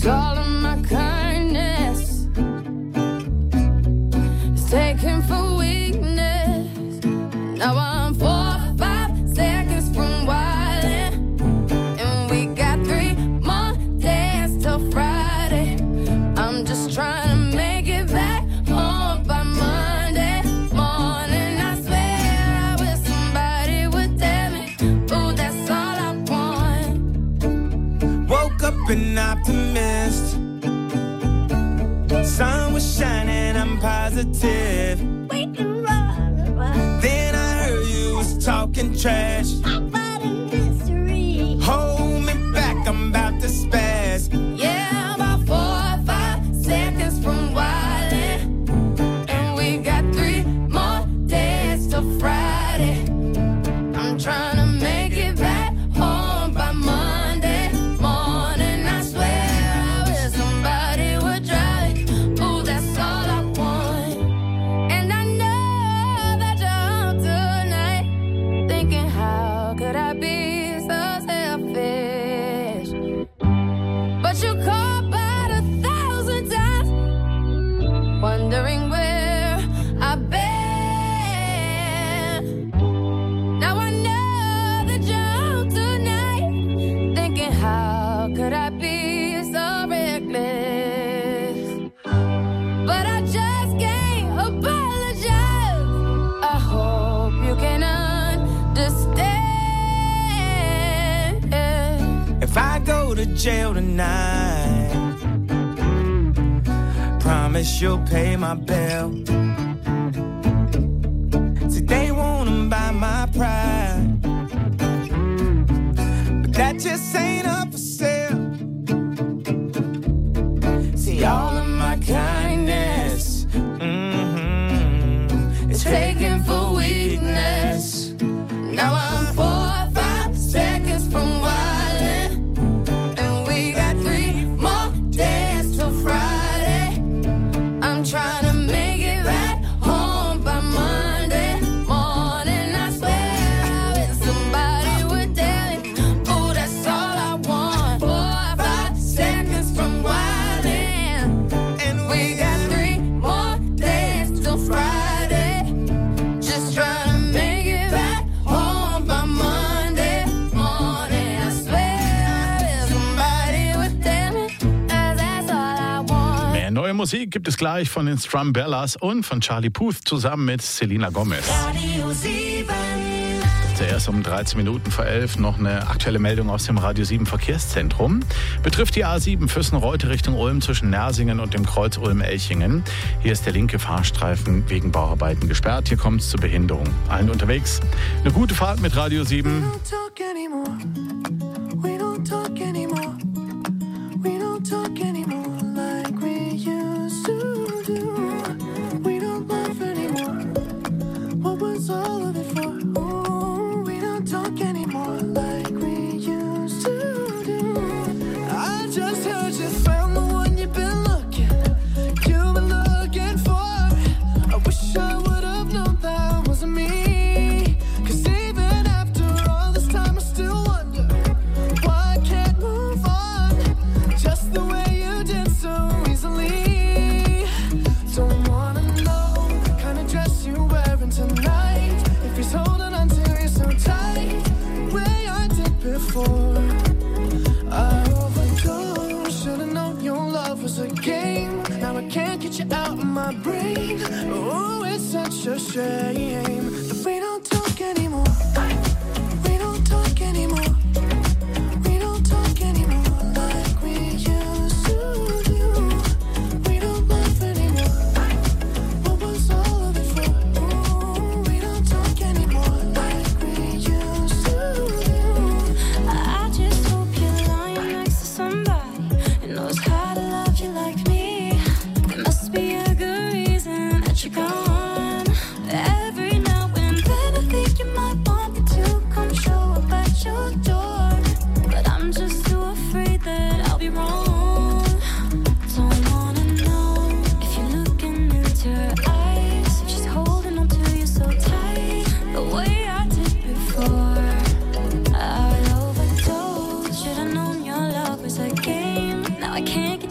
'Cause all of my kindness is taken for weakness. Now I'm 4 or 5 seconds from wildin', and we got 3 more days till Friday. I'm just trying to make it back home by Monday morning. I swear I wish somebody would tell me, ooh, that's all I want. Woke up an optimist. Sun was shining, I'm positive. Then I heard you was talking trash. Hold me back, I'm about to spaz. Yeah, about 4 or 5 seconds from wildin', and we got 3 more days till Friday. I'm trying to make it back home by Monday morning. I swear I wish somebody would drive it. Ooh, that's all I want. And I know that you're home tonight, thinking how could I be so selfish? But you called about 1,000 times, wondering where I've been. Now I know that you're home tonight, thinking how could I be so reckless? But I just can't apologize. I hope you can understand. If I go to jail tonight, promise you'll pay my bill. See, they wanna buy my pride, but that just ain't up for sale. See, all of my kindness is taken for weakness. Now I'm 4 or 5 seconds from wildin', and we got 3 more days till Friday. I'm trying to make it back home by Monday morning. I swear I wish somebody would tell me, ooh, that's all I want. 4 or 5 seconds from wildin', and we got 3 more days till Friday. Just trying to make it back home by Monday morning. I swear I wish somebody would tell me, that's all I want. Mehr neue Musik gibt es gleich von den Strumbellas und von Charlie Puth zusammen mit Selena Gomez. Radio 7. Zuerst um 13 Minuten vor 11 noch eine aktuelle Meldung aus dem Radio 7 Verkehrszentrum. Betrifft die A7 Füssen-Reute Richtung Ulm zwischen Nersingen und dem Kreuz Ulm-Elchingen. Hier ist der linke Fahrstreifen wegen Bauarbeiten gesperrt. Hier kommt es zu Behinderung. Allen unterwegs eine gute Fahrt mit Radio 7. I just heard you found the one you've been looking for. I wish I would have known that wasn't me. 'Cause even after all this time I still wonder why I can't move on just the way you did so easily. Don't wanna know the kind of dress you're wearing tonight. If he's holding on to you so tight, the way I did before. I overdosed, should've known your love was a game. Now I can't get you out of my brain. Oh, it's such a shame that we don't talk anymore. We don't talk anymore. We don't talk anymore like we used to do. We don't love anymore. What was all of it for? Oh, we don't talk anymore like we used to do. I just hope you're lying next to somebody who knows how to love you like me. There must be a good reason that you're gone. Every now and then I think you might want me to come show up at your door, but I'm just too afraid that I'll be wrong. Don't wanna know if you're looking into her eyes, if she's holding on to you so tight, the way I did before. I overdosed, should've known your love was a game. Now I can't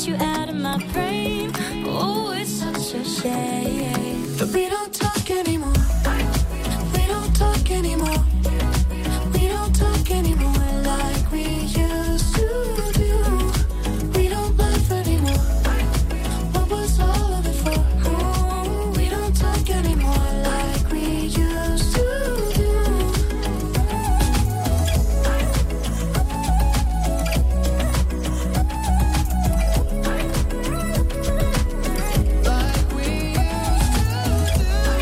my brain. Oh, it's such a shame that we don't talk anymore. We don't talk anymore. We don't talk anymore like we used to do. We don't laugh anymore. What was all of it for? Oh, we don't talk anymore like we used to do. Like we used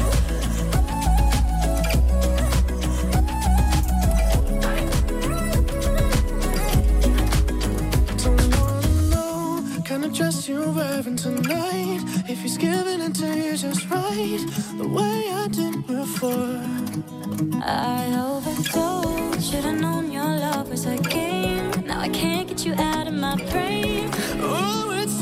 to do. Don't wanna know kind of dress you're wearing tonight. If he's giving it to you just right, the way I did before. I overdosed. Should've known your love was a game. Now I can't get you out of my brain.